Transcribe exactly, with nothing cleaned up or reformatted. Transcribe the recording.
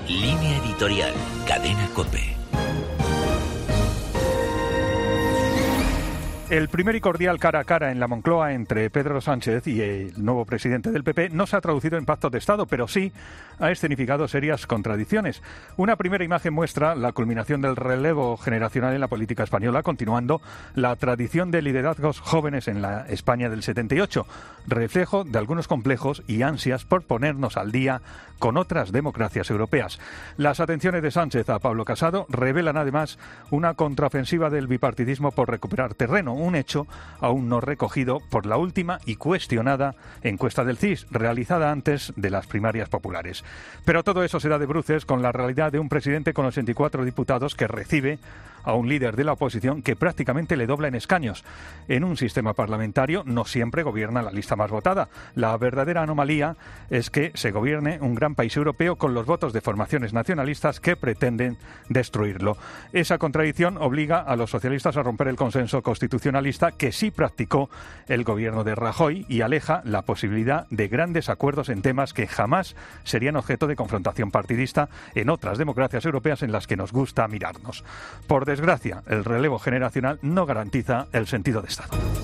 Línea editorial, Cadena COPE. El primer y cordial cara a cara en la Moncloa entre Pedro Sánchez y el nuevo presidente del P P no se ha traducido en pacto de Estado, pero sí ha escenificado serias contradicciones. Una primera imagen muestra la culminación del relevo generacional en la política española, continuando la tradición de liderazgos jóvenes en la España del setenta y ocho, reflejo de algunos complejos y ansias por ponernos al día con otras democracias europeas. Las atenciones de Sánchez a Pablo Casado revelan además una contraofensiva del bipartidismo por recuperar terreno, un hecho aún no recogido por la última y cuestionada encuesta del C I S, realizada antes de las primarias populares. Pero todo eso se da de bruces con la realidad de un presidente con ochenta y cuatro diputados que recibe a un líder de la oposición que prácticamente le dobla en escaños. En un sistema parlamentario no siempre gobierna la lista más votada. La verdadera anomalía es que se gobierne un gran país europeo con los votos de formaciones nacionalistas que pretenden destruirlo. Esa contradicción obliga a los socialistas a romper el consenso constitucionalista que sí practicó el gobierno de Rajoy y aleja la posibilidad de grandes acuerdos en temas que jamás serían objeto de confrontación partidista en otras democracias europeas en las que nos gusta mirarnos. Por desgracia, el relevo generacional no garantiza el sentido de Estado.